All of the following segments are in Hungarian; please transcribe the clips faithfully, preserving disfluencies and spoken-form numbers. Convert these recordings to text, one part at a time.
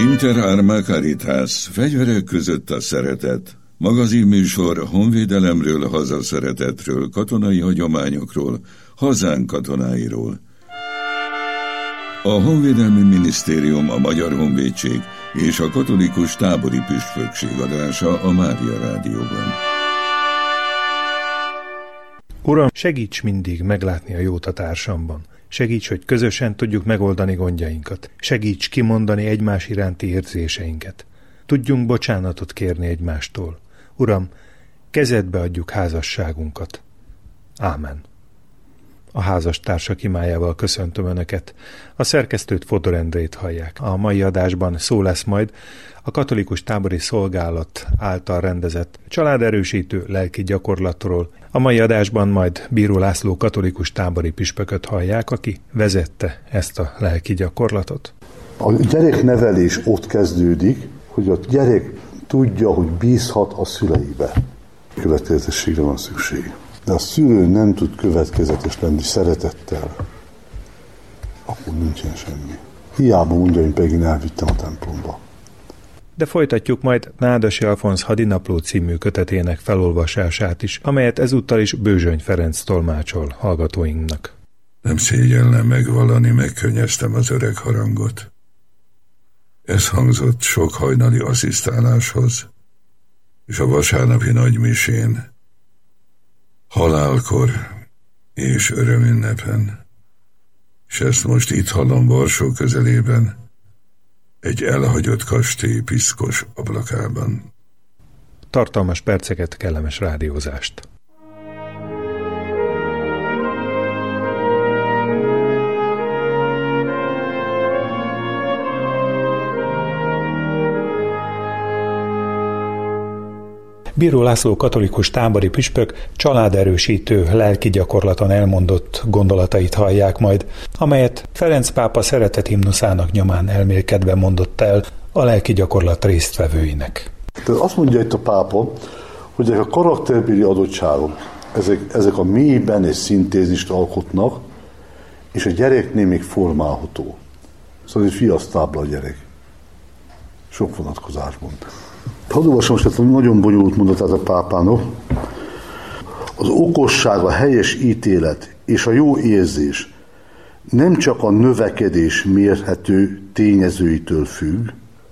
Inter Arma Caritas, fegyverek között a szeretet. Magazinműsor honvédelemről, hazaszeretetről, katonai hagyományokról, hazánk katonáiról. A Honvédelmi Minisztérium, a Magyar Honvédség és a Katolikus Tábori Püspökség adása a Mária Rádióban. Uram, segíts mindig meglátni a jót a társamban. Segíts, hogy közösen tudjuk megoldani gondjainkat. Segíts kimondani egymás iránti érzéseinket. Tudjunk bocsánatot kérni egymástól. Uram, kezedbe adjuk házasságunkat. Ámen. A házastársak imájával köszöntöm Önöket. A szerkesztőt, Fodor Endrét hallják. A mai adásban szó lesz majd a Katolikus Tábori Szolgálat által rendezett családerősítő lelki gyakorlatról. A mai adásban majd Bíró László katolikus tábori püspököt hallják, aki vezette ezt a lelki gyakorlatot. A gyereknevelés ott kezdődik, hogy a gyerek tudja, hogy bízhat a szüleibe. Következetességre van szükség. De a szülő nem tud következetes lenni szeretettel, akkor nincsen semmi. Hiába mondja, hogy Pegin elvittem a templomba. De folytatjuk majd Nádasi Alfonz Hadinapló című kötetének felolvasását is, amelyet ezúttal is Bőzsöny Ferenc tolmácsol hallgatóinknak. Nem szégyellem megvallani, megkönnyeztem az öreg harangot. Ez hangzott sok hajnali asszisztáláshoz, és a vasárnapi nagymisén, halálkor és örömünnepen, és ezt most itt hallom Varsó közelében, egy elhagyott kastély piszkos ablakában. Tartalmas perceket, kellemes rádiózást! Bíró László katolikus tábori püspök családerősítő lelki gyakorlaton elmondott gondolatait hallják majd, amelyet Ferenc pápa szeretethimnuszának nyomán elmélkedve mondott el a lelki gyakorlat résztvevőinek. Tehát azt mondja itt a pápa, hogy ezek a karakterbéli adottságok, ezek, ezek a mélyben egy szintézist alkotnak, és a gyereknél még formálható. Szóval egy fiasztábla a gyerek. Sok vonatkozásban. Hadd olvasom most ezt a nagyon bonyolult mondatát a pápának. Az okosság, a helyes ítélet és a jó érzés nem csak a növekedés mérhető tényezőitől függ,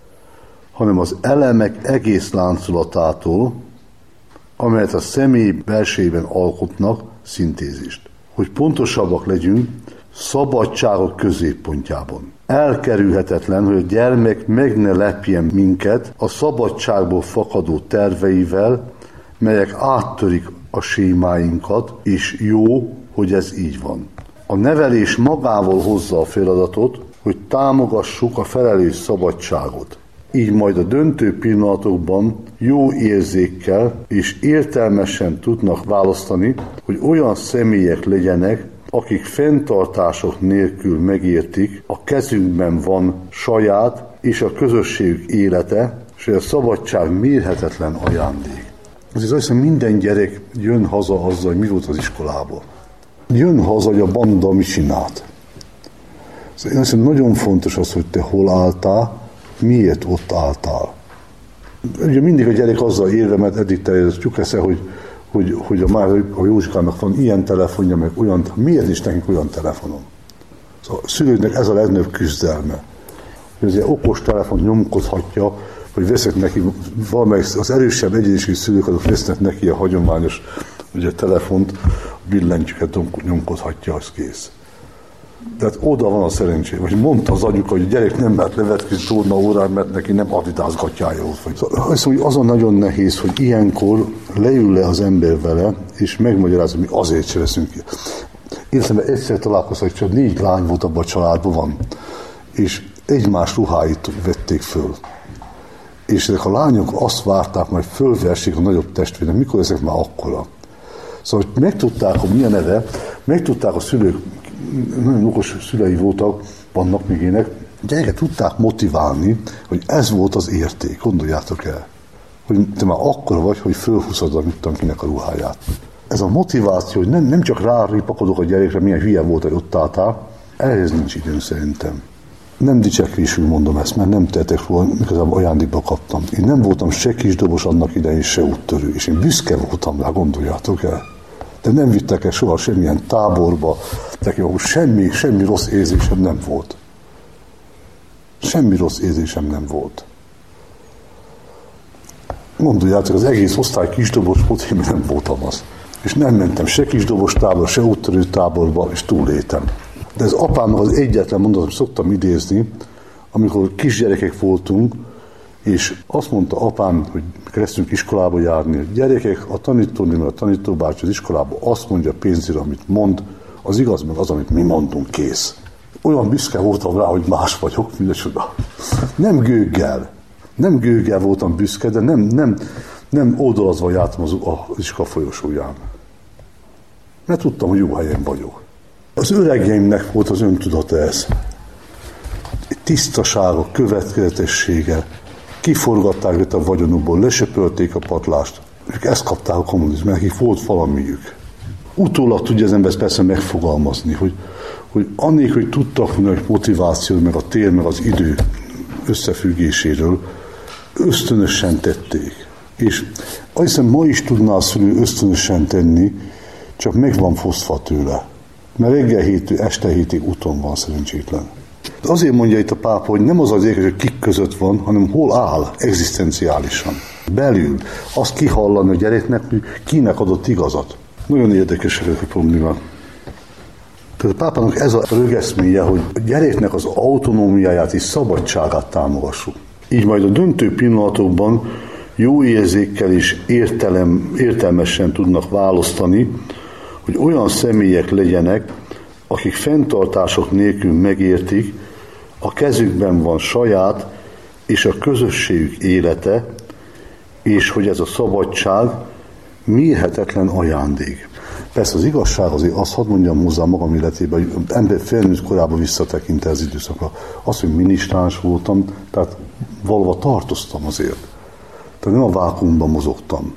hanem az elemek egész láncolatától, amelyet a személy belsejében alkotnak szintézist. Hogy pontosabbak legyünk, szabadságok középpontjában. Elkerülhetetlen, hogy a gyermek meg ne lepjen minket a szabadságból fakadó terveivel, melyek áttörik a sémáinkat, és jó, hogy ez így van. A nevelés magával hozza a feladatot, hogy támogassuk a felelős szabadságot. Így majd a döntő pillanatokban jó érzékkel és értelmesen tudnak választani, hogy olyan személyek legyenek, akik fenntartások nélkül megértik, a kezünkben van saját és a közösségük élete, és hogy a szabadság mérhetetlen ajándék. Azért azt hiszem, minden gyerek jön haza azzal, hogy mi volt az iskolából. Jön haza, hogy a banda mit csinált. Szóval én azt hiszem, nagyon fontos az, hogy te hol álltál, miért ott álltál. Ugye mindig a gyerek azzal érve, mert eddig terjedtük esze, hogy hogy, hogy a, már a Józsikának van ilyen telefonja, meg olyan, miért is nekik olyan telefonom? Szóval a szülőknek ez a legnagyobb küzdelme. Hogy az ilyen okos telefont nyomkodhatja, hogy veszek neki, valamelyik az erősebb egyéniségű szülők, azok vesznek neki a hagyományos ugye, telefont, billentyűket nyomkodhatja, az kész. Tehát oda van a szerencsé. Vagy mondta az anyuka, hogy a gyerek nem mert levetkezni torna órán, mert neki nem adidázgatjája ott. Szóval azt mondja, azon nagyon nehéz, hogy ilyenkor leül le az ember vele, és megmagyarázza, hogy mi azért se leszünk ki. Életemben egyszer találkoztam, hogy csak négy lány volt abban a családban van, és egymás ruháit vették föl. És ezek a lányok azt várták, majd fölversék a nagyobb testvérnek, mikor ezek már akkora. Szóval, hogy megtudták, hogy milyen neve, megtudták a szülők, nagyon okos szülei voltak, vannak még ének, gyereket tudták motiválni, hogy ez volt az érték, gondoljátok el. Hogy te már akkora vagy, hogy fölhúzod a mit tudom kinek a ruháját. Ez a motiváció, hogy nem, nem csak ráripakodok a gyerekre, milyen hülye volt, hogy ott álltál, ehhez nincs időm szerintem. Nem dicsekvésül mondom ezt, mert nem tehetek róla, igazából ajándékba kaptam. Én nem voltam se kisdobos annak idején, se úttörő, és én büszke voltam rá, gondoljátok el. De nem vittek el soha semmilyen táborba, nekem semmi, semmi rossz érzésem nem volt. Semmi rossz érzésem nem volt. Gondoljátok, az egész osztály kisdobos volt, én nem voltam az. És nem mentem se kisdobos táborba, se úttörő táborba, és túléltem. De ez apámnak az egyetlen mondatot szoktam idézni, amikor kisgyerekek voltunk, és azt mondta apám, hogy kezdtünk iskolába járni, hogy gyerekek, a tanítónő, a tanítóbácsi az iskolába azt mondja pénzére, amit mond, az igaz, meg az, amit mi mondunk, kész. Olyan büszke voltam rá, hogy más vagyok, mindecsoda. Nem gőggel, nem gőggel voltam büszke, de nem, nem, nem oldalazva jártam az, az iskola folyosóján. Mert tudtam, hogy jó helyen vagyok. Az öregjeimnek volt az öntudata ez. Tisztasága, következetessége. Kiforgatták őt a vagyonukból, lesöpölték a patlást. Ők ezt kapták a kommunizmus, mert nekik volt valamiük. Utólag tudja az ember persze megfogalmazni, hogy, hogy annélkül, hogy tudtak volna motiváció, meg a tér, meg az idő összefüggéséről, ösztönösen tették. És azt hiszem, ma is tudná a szülő ösztönösen tenni, csak meg van fosztva tőle. Mert reggel hétől este hétig úton van szerencsétlen. Azért mondja itt a pápa, hogy nem az az érdekes, hogy kik között van, hanem hol áll egzisztenciálisan. Belül azt kihallani a gyereknek, hogy kinek adott igazat. Nagyon érdekes ezek a problémák. Tehát a pápának ez a rögeszméje, hogy a gyereknek az autonómiáját és szabadságát támogassuk. Így majd a döntő pillanatokban jó érzékkel és értelem, értelmesen tudnak választani, hogy olyan személyek legyenek, akik fenntartások nélkül megértik, a kezükben van saját és a közösségük élete, és hogy ez a szabadság mérhetetlen ajándék. Persze az igazság azért azt hadd mondjam hozzá magam életében, hogy ember felnőtt korában visszatekint az időszakra. Azt, hogy minisztráns voltam, tehát valahol tartoztam azért. Tehát nem a vákuumban mozogtam.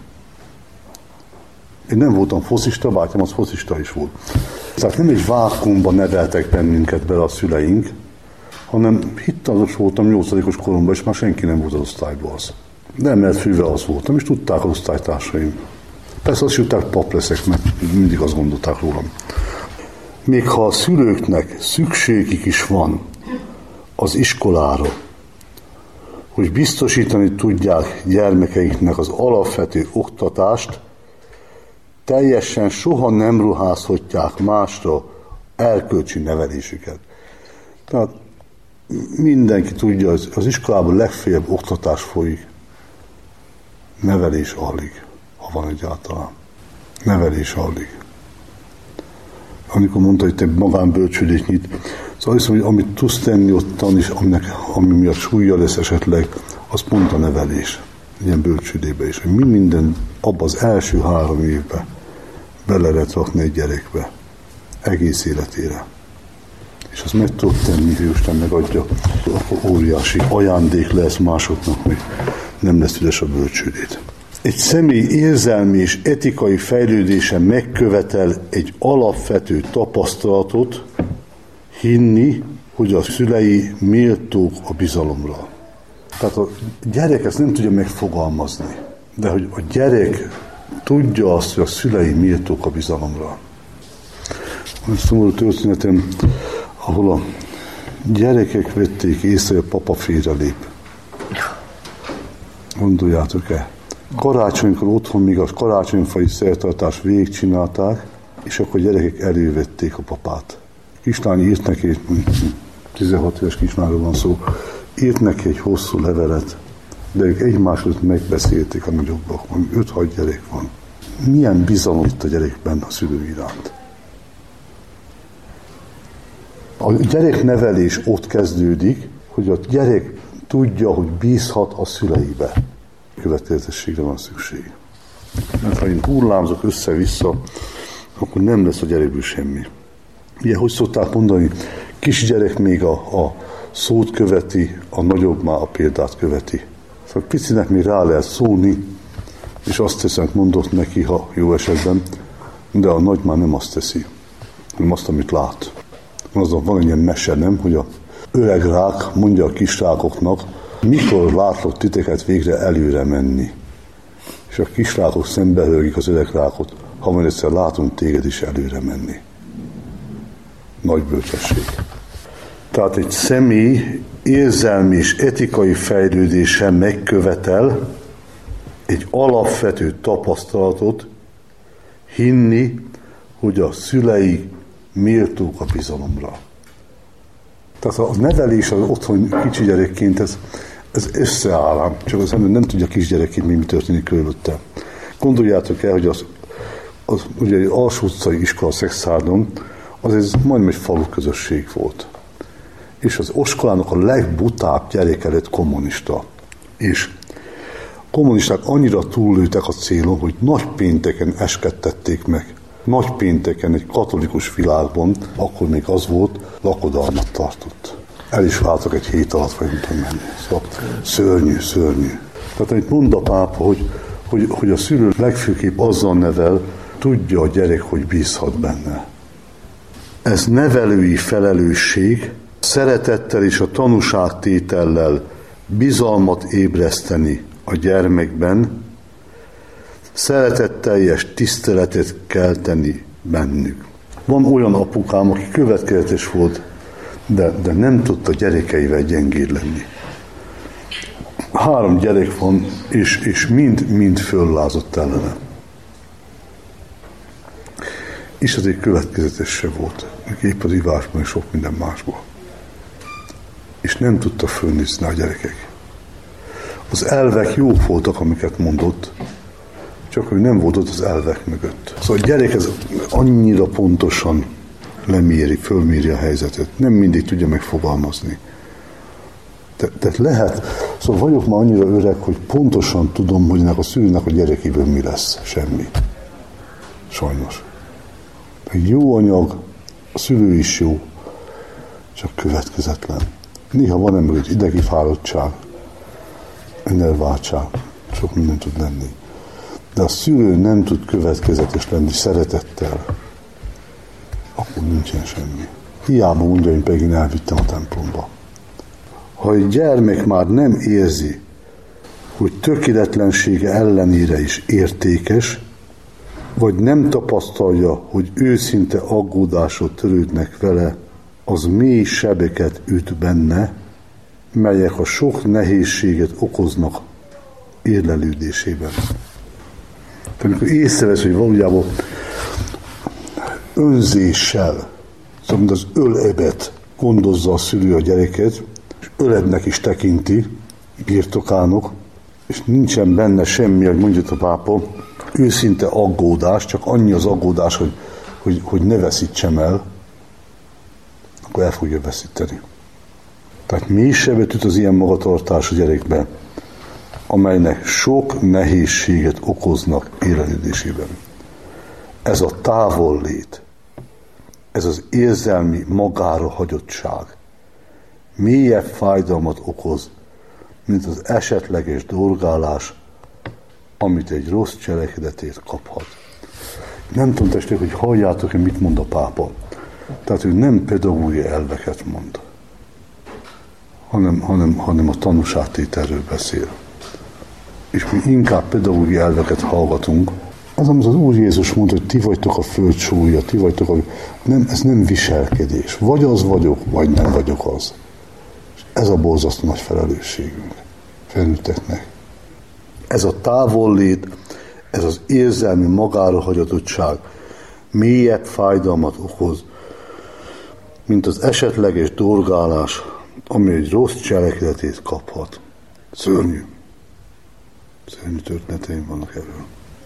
Én nem voltam foszista, bátyám az foszista is volt. Tehát nem egy vákuumban neveltek bennünket bele a szüleink, hanem hittalos voltam nyolcadikos koromban, és már senki nem volt az osztályban az. Nem, mert fővel az voltam, és tudták az osztálytársaim. Persze azt jutták, pap leszek, mert mindig azt gondolták rólam. Még ha a szülőknek szükségük is van az iskolára, hogy biztosítani tudják gyermekeiknek az alapvető oktatást, teljesen soha nem ruházhatják másra erkölcsi nevelésüket. Tehát mindenki tudja, hogy az iskolában legfeljebb oktatás folyik. Nevelés alig, ha van egyáltalán. Nevelés alig. Amikor mondta, hogy te magánbölcsődét nyit, szóval hiszem, hogy amit tudsz tenni ottan is, aminek, ami miatt súlya lesz esetleg, az pont a nevelés. Ilyen bölcsődébe is, hogy mi minden abban az első három évben bele lehet rakni egy gyerekbe, egész életére. És azt meg tudod tenni, hogy Isten megadja, akkor óriási ajándék lesz másoknak, hogy nem lesz üres a bölcsődét. Egy személy érzelmi és etikai fejlődése megkövetel egy alapvető tapasztalatot, hinni, hogy a szülei méltók a bizalomra. Tehát a gyerek ezt nem tudja megfogalmazni, de hogy a gyerek tudja azt, hogy a szülei méltók a bizalomra. Van egy szomorú történetem, ahol a gyerekek vették észre, hogy a papa félrelép. Gondoljátok-e? Karácsonykor otthon még a karácsonyfai szertartást végigcsinálták, és akkor a gyerekek elővették a papát. Kislány írt neki, tizenhat éves kislányról van szó, írt neki egy hosszú levelet, de ők egymáshoz megbeszélték a nagyobbak, öt-hat gyerek van. Milyen bizalom itt a gyerekben a szülő iránt? A gyereknevelés ott kezdődik, hogy a gyerek tudja, hogy bízhat a szüleibe. Következetességre van szükség. Mert ha én hullámzok össze-vissza, akkor nem lesz a gyerekből semmi. Ugye, hogy szokták mondani, kisgyerek még a, a szót követi, a nagyobb már a példát követi. Szóval picinek még rá lehet szólni, és azt teszem, mondott neki, ha jó esetben, de a nagy már nem azt teszi, hanem azt, amit lát. Azon van egy ilyen mese, nem, hogy a öreg rák mondja a kisrákoknak, mikor látlak titeket végre előre menni. És a kisrákok szembehörgik az öreg rákot, ha majd egyszer látunk téged is előre menni. Nagy bölcsesség. Tehát egy személy érzelmi és etikai fejlődése megkövetel egy alapvető tapasztalatot, hinni, hogy a szülei méltók a bizalomra. Tehát a nevelés az otthon kicsi gyerekként, ez, ez összeáll, csak az ember nem tudja kisgyerekként, mi történik körülötte. Gondoljátok el, hogy az, az ugye egy alsó utcai iskola Szexárdon, az ez majdnem egy falu közösség volt. És az oskolának a legbutább gyereke lett kommunista. És kommunisták annyira túllőttek a célon, hogy nagy pénteken eskedtették meg. Nagy pénteken egy katolikus világban, akkor még az volt, lakodalmat tartott. El is váltak egy hét alatt, vagy nem tudom menni. Szóval szörnyű, szörnyű. Tehát amit mond a pápa, hogy, hogy, hogy a szülő legfőképp azzal nevel, tudja a gyerek, hogy bízhat benne. Ez nevelői felelősség, szeretettel és a tanúságtétellel bizalmat ébreszteni a gyermekben, szeretetteljes tiszteletet kelteni bennük. Van olyan apukám, aki következetes volt, de, de nem tudta gyerekeivel gyengéd lenni. Három gyerek van, és, és mind, mind föllázott ellene. És azért következetes se volt, épp az ivásban és sok minden másban. És nem tudta fölnézni a gyerekek. Az elvek jók voltak, amiket mondott, csak ő nem volt ott az elvek mögött. Szóval a gyerek ez annyira pontosan leméri, fölméri a helyzetet. Nem mindig tudja megfogalmazni. De, de lehet, szóval vagyok már annyira öreg, hogy pontosan tudom, hogy a szülőnek a gyerekéből mi lesz. Semmi. Sajnos. Egy jó anyag, a szülő is jó, csak következetlen. Néha van ember egy idegi fáradtság, önelváltság, sok minden tud lenni. De a szülő nem tud következetes lenni szeretettel, akkor nincsen semmi. Hiába mondja, én pedig elvittem a templomba. Ha egy gyermek már nem érzi, hogy tökéletlensége ellenére is értékes, vagy nem tapasztalja, hogy őszinte aggódások törődnek vele, az mély sebeket üt benne, melyek a sok nehézséget okoznak érlelődésében. Tehát amikor észrevesz, hogy valójában önzéssel, szóval mint az ölebet gondozza a szülő a gyereket, és ölebnek is tekinti, birtokának, és nincsen benne semmi, hogy mondja a pápa, őszinte aggódás, csak annyi az aggódás, hogy, hogy, hogy ne veszítsem el, akkor el fogja veszíteni. Tehát mély sebet üt az ilyen magatartás a gyerekben, amelynek sok nehézséget okoznak érlelődésében. Ez a távollét, ez az érzelmi magára hagyottság mélyebb fájdalmat okoz, mint az esetleges dorgálás, amit egy rossz cselekedetért kaphat. Nem tudom, testvérek, hogy halljátok, hogy mit mond a pápa. Tehát ő nem pedagógiai elveket mond, hanem, hanem, hanem a tanúságtételről beszél. És mi inkább pedagógiai elveket hallgatunk. Az, amit az Úr Jézus mondta, hogy ti vagytok a föld sólyja, ti vagytok a... Nem, ez nem viselkedés. Vagy az vagyok, vagy nem vagyok az. És ez a borzasztó nagy felelősségünk felnőtteknek. Ez a távollét, ez az érzelmi magára hagyatottság mélyebb fájdalmat okoz, mint az esetleges dorgálás, ami egy rossz cselekedetét kaphat. Szörnyű. Szörnyű történeteim vannak erről.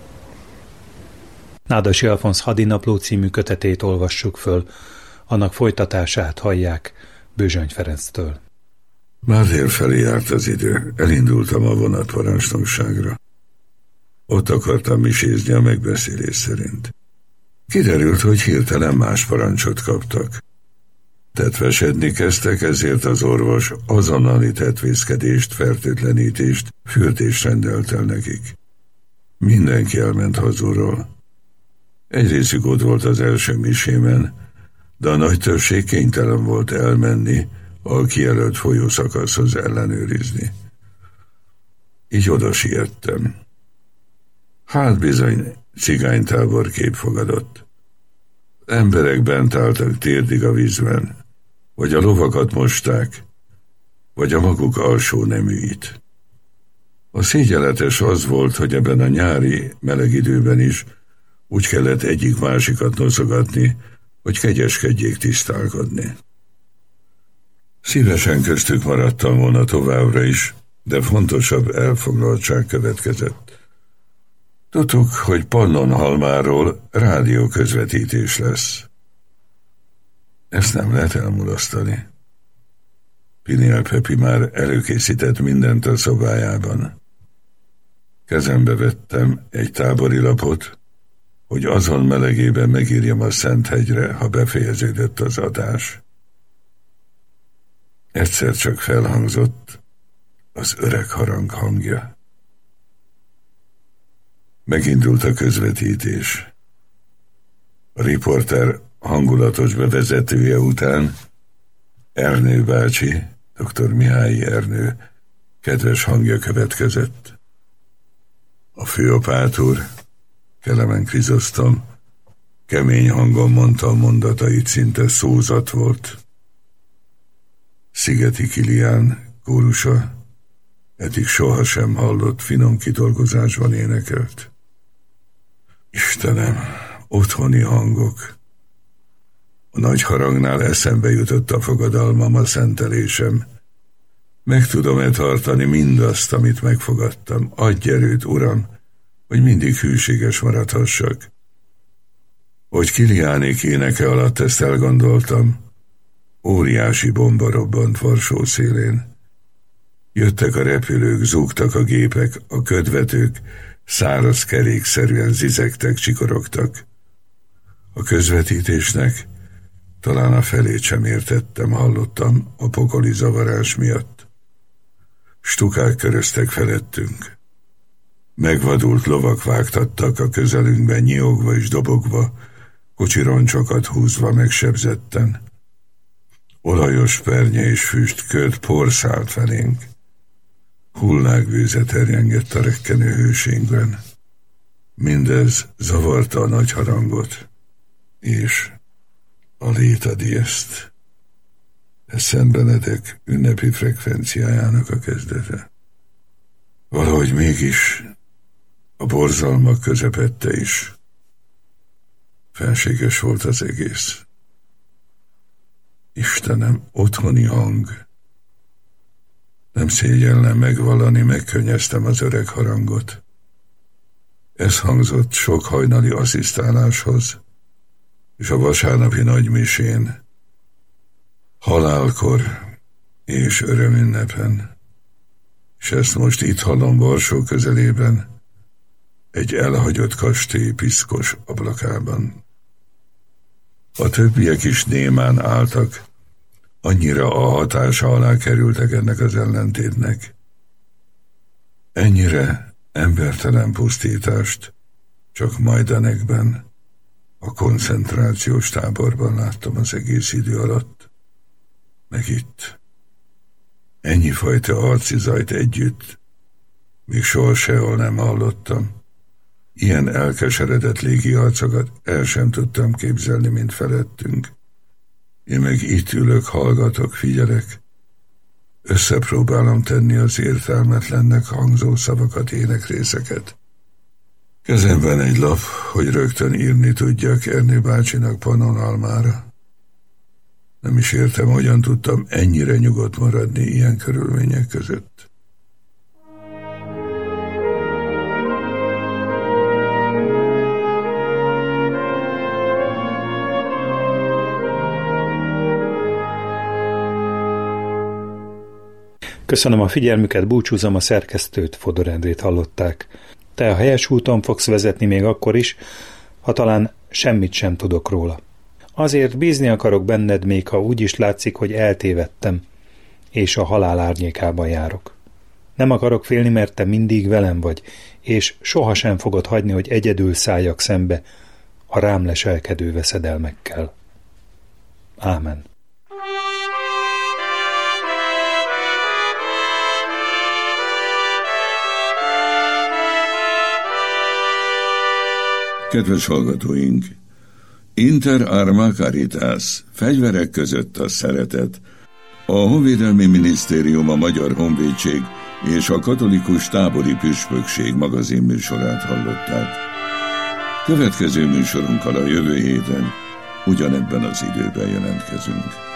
Nádasi Alfonz Hadinapló című kötetét olvassuk föl, annak folytatását hallják Bőzsöny Ferenctől. Már délfelé járt az idő, elindultam a vonatparancsnokságra. Ott akartam misézni a megbeszélés szerint. Kiderült, hogy hirtelen más parancsot kaptak. Tetvesedni kezdtek, ezért az orvos azonnali tetvészkedést, fertőtlenítést, fürdést rendelt el nekik. Mindenki elment hazulról. Egy részük ott volt az első misémen, de a nagy többség kénytelen volt elmenni a kijelölt folyószakaszhoz ellenőrizni. Így oda siettem. Hát bizony, cigánytábor kép fogadott. Emberek bent álltak térdig a vízben, vagy a lovakat mosták, vagy a maguk alsó neműit. A szégyeletes az volt, hogy ebben a nyári, meleg időben is úgy kellett egyik-másikat noszogatni, hogy kegyeskedjék tisztálkodni. Szívesen köztük maradtam volna továbbra is, de fontosabb elfoglaltság következett. Tudtuk, hogy Pannonhalmáról rádióközvetítés lesz. Ezt nem lehet elmulasztani. Piniel Pepi már előkészített mindent a szobájában. Kezembe vettem egy tábori lapot, hogy azon melegében megírjam a Szenthegyre, ha befejeződött az adás. Egyszer csak felhangzott az öreg harang hangja. Megindult a közvetítés. A riporter hangulatos bevezetője után Ernő bácsi, dr. Mihály Ernő kedves hangja következett. A főapátor, Kelemen Krizosztom, kemény hangon mondta a mondatait, szinte szózat volt. Szigeti Kilián kórusa eddig sohasem hallott finom kidolgozásban énekelt. Istenem, otthoni hangok. A nagy harangnál eszembe jutott a fogadalmam, a szentelésem. Meg tudom-e tartani mindazt, amit megfogadtam? Adj erőt, Uram, hogy mindig hűséges maradhassak. Hogy Kiliánék éneke alatt ezt elgondoltam, óriási bomba robbant Varsó szélén. Jöttek a repülők, zúgtak a gépek, a ködvetők száraz kerékszerűen zizegtek, csikorogtak. A közvetítésnek talán a felét sem értettem, hallottam a pokoli zavarás miatt. Stukák köröztek felettünk. Megvadult lovak vágtattak a közelünkben, nyiogva és dobogva, kocsironcsokat húzva megsebzetten. Olajos pernye és füst, köd, por szállt felénk. Hullákbűze terjengett a rekkenő hőségben. Mindez zavarta a nagy harangot, és a Léta Dieszt, ez Szent Benedek ünnepi frekvenciájának a kezdete. Valahogy mégis a borzalmak közepette is fenséges volt az egész. Istenem, otthoni hang. Nem szégyellem megvallani, megkönnyeztem az öreg harangot. Ez hangzott sok hajnali asszisztáláshoz, és a vasárnapi nagymisén, halálkor és örömünnepen, és ezt most itt hallom Varsó közelében, egy elhagyott kastély piszkos ablakában. A többiek is némán álltak, annyira a hatása alá kerültek ennek az ellentétnek. Ennyire embertelen pusztítást csak Majdanekben, a koncentrációs táborban láttam az egész idő alatt, meg itt. Ennyi fajta arci zajt együtt még soha sehol nem hallottam. Ilyen elkeseredett légi arcokat el sem tudtam képzelni, mint felettünk. Én meg itt ülök, hallgatok, figyelek. Összepróbálom tenni az értelmetlennek hangzó szavakat, énekrészeket. Kezemben egy lap, hogy rögtön írni tudjak Ernő bácsinak Pannonhalmára. Nem is értem, hogyan tudtam ennyire nyugodt maradni ilyen körülmények között. Köszönöm a figyelmüket, búcsúzom, a szerkesztőt, Fodor Endrét hallották. Te a helyes úton fogsz vezetni még akkor is, ha talán semmit sem tudok róla. Azért bízni akarok benned, még ha úgy is látszik, hogy eltévedtem, és a halál árnyékában járok. Nem akarok félni, mert te mindig velem vagy, és sohasem fogod hagyni, hogy egyedül szálljak szembe a rám leselkedő veszedelmekkel. Ámen. Kedves hallgatóink! Inter arma caritas, fegyverek között a szeretet. A Honvédelmi Minisztérium, a Magyar Honvédség és a Katolikus Tábori Püspökség magazinműsorát hallották. Következő műsorunkkal a jövő héten ugyanebben az időben jelentkezünk.